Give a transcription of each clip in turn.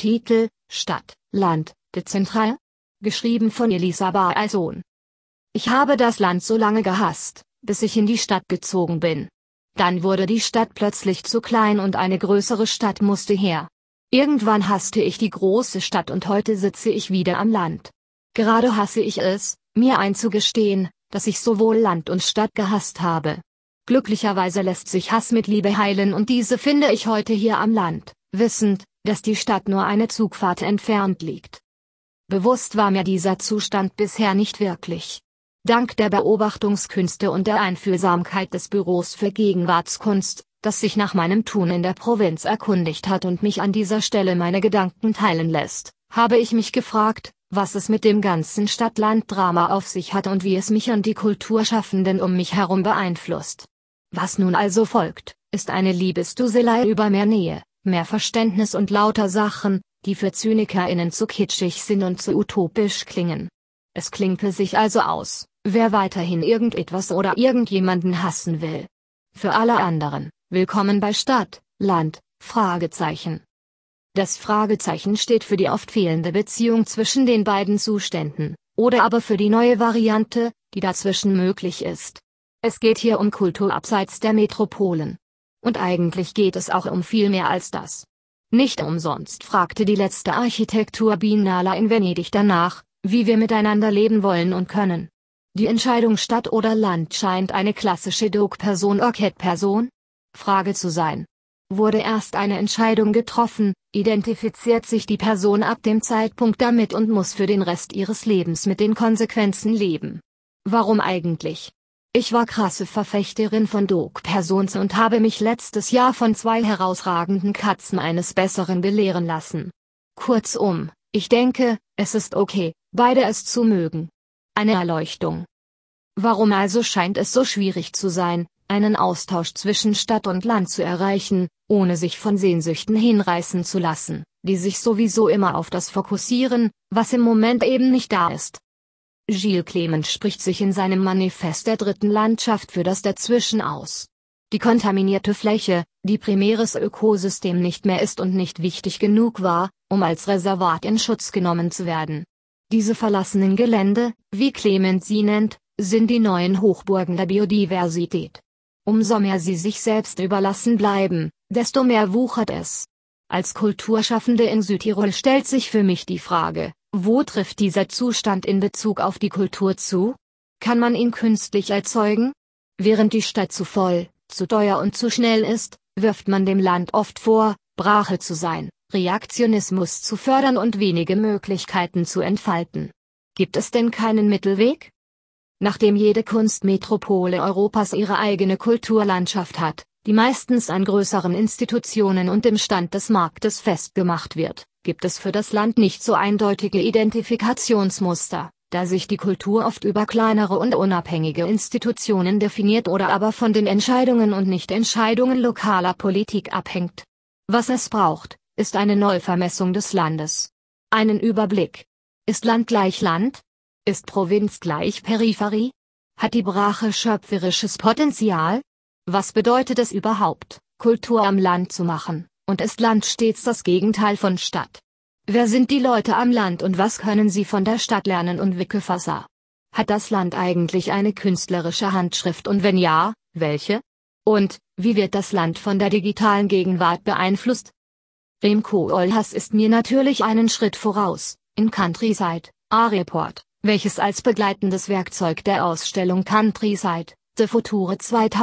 Titel: Stadt, Land, dezentral? Geschrieben von Elisa Baalsohn. Ich habe das Land so lange gehasst, bis ich in die Stadt gezogen bin. Dann wurde die Stadt plötzlich zu klein und eine größere Stadt musste her. Irgendwann hasste ich die große Stadt und heute sitze ich wieder am Land. Gerade hasse ich es, mir einzugestehen, dass ich sowohl Land und Stadt gehasst habe. Glücklicherweise lässt sich Hass mit Liebe heilen und diese finde ich heute hier am Land, wissend, dass die Stadt nur eine Zugfahrt entfernt liegt. Bewusst war mir dieser Zustand bisher nicht wirklich. Dank der Beobachtungskünste und der Einfühlsamkeit des Büros für Gegenwartskunst, das sich nach meinem Tun in der Provinz erkundigt hat und mich an dieser Stelle meine Gedanken teilen lässt, habe ich mich gefragt, was es mit dem ganzen Stadt-Land-Drama auf sich hat und wie es mich und die Kulturschaffenden um mich herum beeinflusst. Was nun also folgt, ist eine Liebesduselei über mehr Nähe, mehr Verständnis und lauter Sachen, die für ZynikerInnen zu kitschig sind und zu utopisch klingen. Es klingt sich also aus, wer weiterhin irgendetwas oder irgendjemanden hassen will. Für alle anderen, willkommen bei Stadt, Land, Fragezeichen. Das Fragezeichen steht für die oft fehlende Beziehung zwischen den beiden Zuständen, oder aber für die neue Variante, die dazwischen möglich ist. Es geht hier um Kultur abseits der Metropolen. Und eigentlich geht es auch um viel mehr als das. Nicht umsonst fragte die letzte Architekturbiennale in Venedig danach, wie wir miteinander leben wollen und können. Die Entscheidung Stadt oder Land scheint eine klassische Deux-Personnes-Enquête-Person? Frage zu sein. Wurde erst eine Entscheidung getroffen, identifiziert sich die Person ab dem Zeitpunkt damit und muss für den Rest ihres Lebens mit den Konsequenzen leben. Warum eigentlich? Ich war krasse Verfechterin von Deux-Personnes und habe mich letztes Jahr von 2 herausragenden Katzen eines Besseren belehren lassen. Kurzum, ich denke, es ist okay, beide es zu mögen. Eine Erleuchtung. Warum also scheint es so schwierig zu sein, einen Austausch zwischen Stadt und Land zu erreichen, ohne sich von Sehnsüchten hinreißen zu lassen, die sich sowieso immer auf das fokussieren, was im Moment eben nicht da ist? Gilles Clement spricht sich in seinem Manifest der dritten Landschaft für das Dazwischen aus. Die kontaminierte Fläche, die primäres Ökosystem nicht mehr ist und nicht wichtig genug war, um als Reservat in Schutz genommen zu werden. Diese verlassenen Gelände, wie Clement sie nennt, sind die neuen Hochburgen der Biodiversität. Umso mehr sie sich selbst überlassen bleiben, desto mehr wuchert es. Als Kulturschaffende in Südtirol stellt sich für mich die Frage, wo trifft dieser Zustand in Bezug auf die Kultur zu? Kann man ihn künstlich erzeugen? Während die Stadt zu voll, zu teuer und zu schnell ist, wirft man dem Land oft vor, Brache zu sein, Reaktionismus zu fördern und wenige Möglichkeiten zu entfalten. Gibt es denn keinen Mittelweg? Nachdem jede Kunstmetropole Europas ihre eigene Kulturlandschaft hat, die meistens an größeren Institutionen und dem Stand des Marktes festgemacht wird, gibt es für das Land nicht so eindeutige Identifikationsmuster, da sich die Kultur oft über kleinere und unabhängige Institutionen definiert oder aber von den Entscheidungen und Nichtentscheidungen lokaler Politik abhängt. Was es braucht, ist eine Neuvermessung des Landes. Einen Überblick. Ist Land gleich Land? Ist Provinz gleich Peripherie? Hat die Brache schöpferisches Potenzial? Was bedeutet es überhaupt, Kultur am Land zu machen, und ist Land stets das Gegenteil von Stadt? Wer sind die Leute am Land und was können sie von der Stadt lernen und vice versa? Hat das Land eigentlich eine künstlerische Handschrift und wenn ja, welche? Und, wie wird das Land von der digitalen Gegenwart beeinflusst? Rem Koolhaas ist mir natürlich einen Schritt voraus, in Countryside, A-Report, welches als begleitendes Werkzeug der Ausstellung Countryside, The Future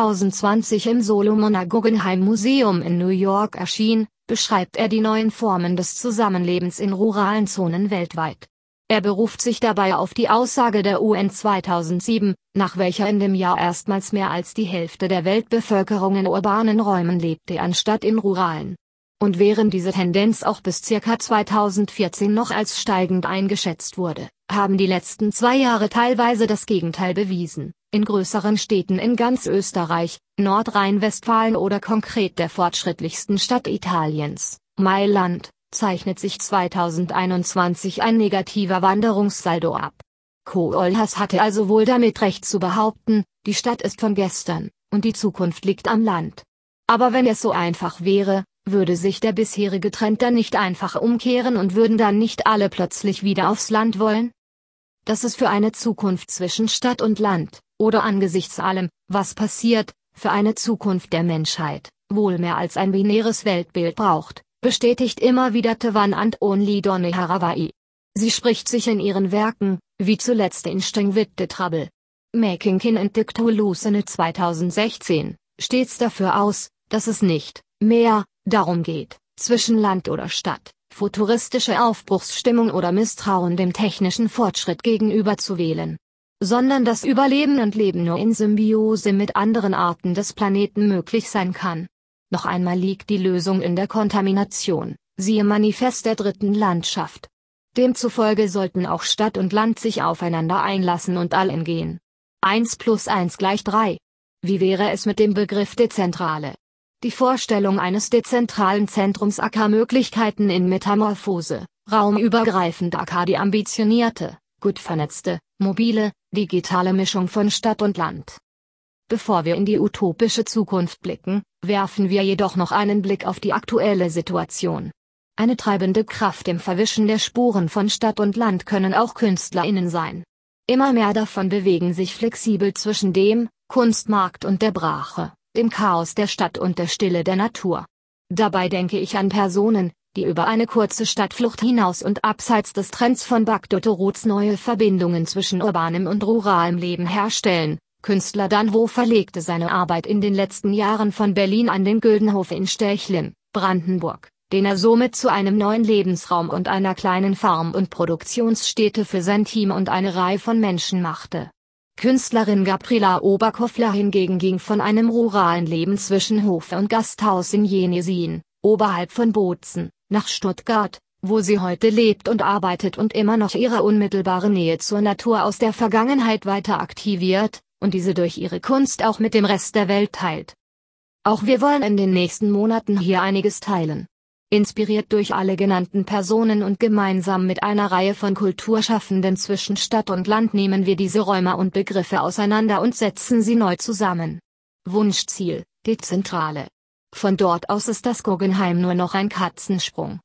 2020 im Solomoner Guggenheim Museum in New York erschien, beschreibt er die neuen Formen des Zusammenlebens in ruralen Zonen weltweit. Er beruft sich dabei auf die Aussage der UN 2007, nach welcher in dem Jahr erstmals mehr als die Hälfte der Weltbevölkerung in urbanen Räumen lebte anstatt in ruralen. Und während diese Tendenz auch bis ca. 2014 noch als steigend eingeschätzt wurde, haben die letzten 2 Jahre teilweise das Gegenteil bewiesen. In größeren Städten in ganz Österreich, Nordrhein-Westfalen oder konkret der fortschrittlichsten Stadt Italiens, Mailand, zeichnet sich 2021 ein negativer Wanderungssaldo ab. Koolhaas hatte also wohl damit recht zu behaupten, die Stadt ist von gestern, und die Zukunft liegt am Land. Aber wenn es so einfach wäre, Würde sich der bisherige Trend dann nicht einfach umkehren und würden dann nicht alle plötzlich wieder aufs Land wollen? Dass es für eine Zukunft zwischen Stadt und Land, oder angesichts allem, was passiert, für eine Zukunft der Menschheit, wohl mehr als ein binäres Weltbild braucht, bestätigt immer wieder Tawan Antoni Donne Haraway. Sie spricht sich in ihren Werken, wie zuletzt in Streng with the Trouble, Making Kin and the Cthulhu 2016, stets dafür aus, dass es nicht mehr darum geht, zwischen Land oder Stadt, futuristische Aufbruchsstimmung oder Misstrauen dem technischen Fortschritt gegenüber zu wählen, sondern das Überleben und Leben nur in Symbiose mit anderen Arten des Planeten möglich sein kann. Noch einmal liegt die Lösung in der Kontamination, siehe Manifest der dritten Landschaft. Demzufolge sollten auch Stadt und Land sich aufeinander einlassen und allen gehen. 1 + 1 = 3. Wie wäre es mit dem Begriff Dezentrale? Die Vorstellung eines dezentralen Zentrums aka Möglichkeiten in Metamorphose, raumübergreifend aka die ambitionierte, gut vernetzte, mobile, digitale Mischung von Stadt und Land. Bevor wir in die utopische Zukunft blicken, werfen wir jedoch noch einen Blick auf die aktuelle Situation. Eine treibende Kraft im Verwischen der Spuren von Stadt und Land können auch KünstlerInnen sein. Immer mehr davon bewegen sich flexibel zwischen dem Kunstmarkt und der Brache, dem Chaos der Stadt und der Stille der Natur. Dabei denke ich an Personen, die über eine kurze Stadtflucht hinaus und abseits des Trends von Back to the Roots neue Verbindungen zwischen urbanem und ruralem Leben herstellen. Künstler Danwo verlegte seine Arbeit in den letzten Jahren von Berlin an den Güldenhof in Stechlin, Brandenburg, den er somit zu einem neuen Lebensraum und einer kleinen Farm- und Produktionsstätte für sein Team und eine Reihe von Menschen machte. Künstlerin Gabriela Oberkoffler hingegen ging von einem ruralen Leben zwischen Hofe und Gasthaus in Jenesin, oberhalb von Bozen, nach Stuttgart, wo sie heute lebt und arbeitet und immer noch ihre unmittelbare Nähe zur Natur aus der Vergangenheit weiter aktiviert, und diese durch ihre Kunst auch mit dem Rest der Welt teilt. Auch wir wollen in den nächsten Monaten hier einiges teilen. Inspiriert durch alle genannten Personen und gemeinsam mit einer Reihe von Kulturschaffenden zwischen Stadt und Land nehmen wir diese Räume und Begriffe auseinander und setzen sie neu zusammen. Wunschziel, Dezentrale. Von dort aus ist das Guggenheim nur noch ein Katzensprung.